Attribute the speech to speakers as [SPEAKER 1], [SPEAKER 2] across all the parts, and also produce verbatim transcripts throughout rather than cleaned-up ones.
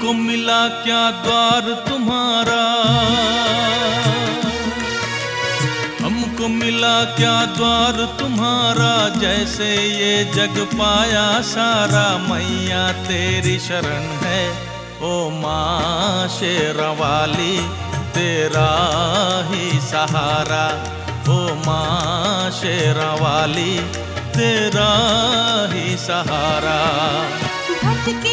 [SPEAKER 1] हमको मिला क्या द्वार तुम्हारा, हमको मिला क्या द्वार तुम्हारा, जैसे ये जग पाया सारा। मैया तेरी शरण है ओ माँ शेरावाली, तेरा ही सहारा। ओ माँ शेरावाली, तेरा ही सहारा।
[SPEAKER 2] भटके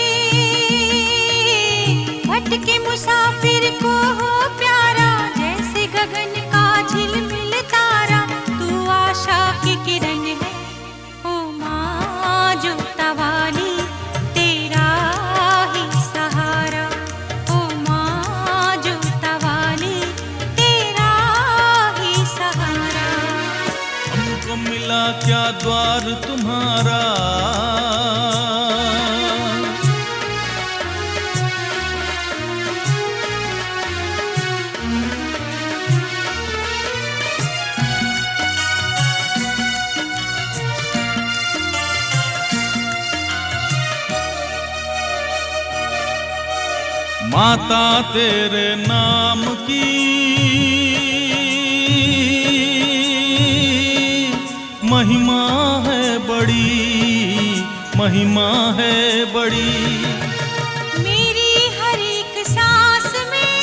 [SPEAKER 2] भटके मुसाफिर को हो प्यारा, जैसे गगन का झिलमिल तारा। तू आशा की किरण है ओ माँ जोतावाली, तेरा ही सहारा। ओ माँ जोतावाली, तेरा ही सहारा।
[SPEAKER 1] हमको मिला क्या द्वार तुम्हारा, माता तेरे नाम की महिमा है बड़ी, महिमा है बड़ी।
[SPEAKER 2] मेरी हर एक सांस में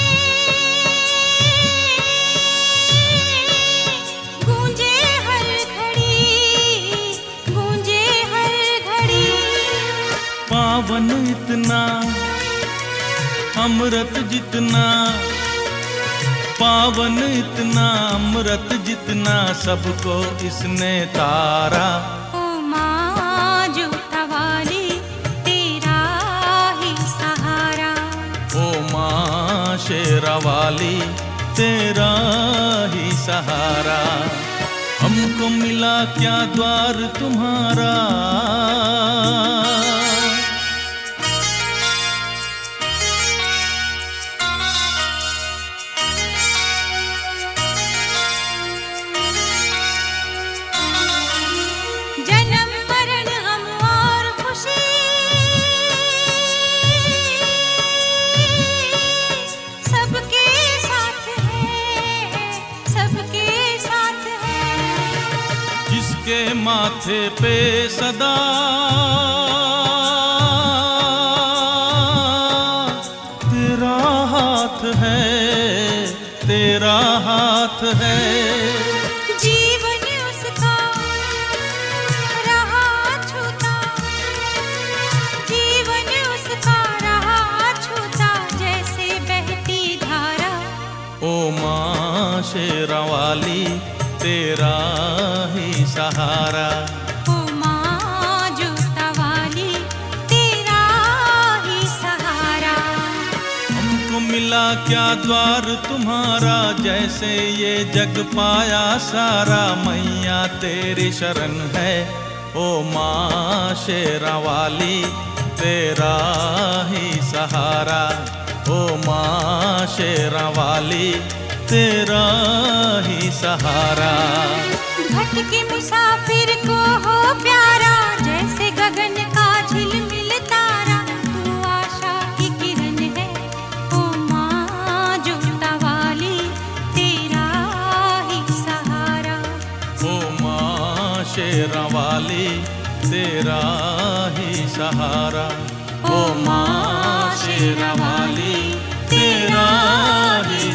[SPEAKER 2] गूंजे हर घड़ी, गूंजे हर घड़ी।
[SPEAKER 1] पावन इतना अमृत जितना, पावन इतना अमृत जितना, सबको इसने तारा।
[SPEAKER 2] ओ माँ जोतावाली, तेरा ही सहारा।
[SPEAKER 1] ओ माँ शेरावाली, तेरा ही सहारा। हमको मिला क्या द्वार तुम्हारा, जिसके माथे पे सदा तेरा हाथ है, तेरा हाथ है।
[SPEAKER 2] जीवन उसका रहा छूता, जीवन उसका रहा छूता, जैसे बहती धारा।
[SPEAKER 1] ओ माँ शेरावाली, तेरा ही सहारा।
[SPEAKER 2] ओ माँ जोतावाली, तेरा ही सहारा।
[SPEAKER 1] हमको मिला क्या द्वार तुम्हारा, जैसे ये जग पाया सारा। मैया तेरी शरण है ओ माँ शेरावाली, तेरा ही सहारा। ओ माँ शेरावाली, तेरा ही सहारा।
[SPEAKER 2] भटके मुसाफिर को हो प्यारा, जैसे गगन का झिलमिल तारा। तू आशा की किरण है ओ माँ जोतावाली, तेरा ही सहारा।
[SPEAKER 1] ओ माँ शेरावाली, तेरा ही सहारा। ओ माँ शेरावाली, तेरा ही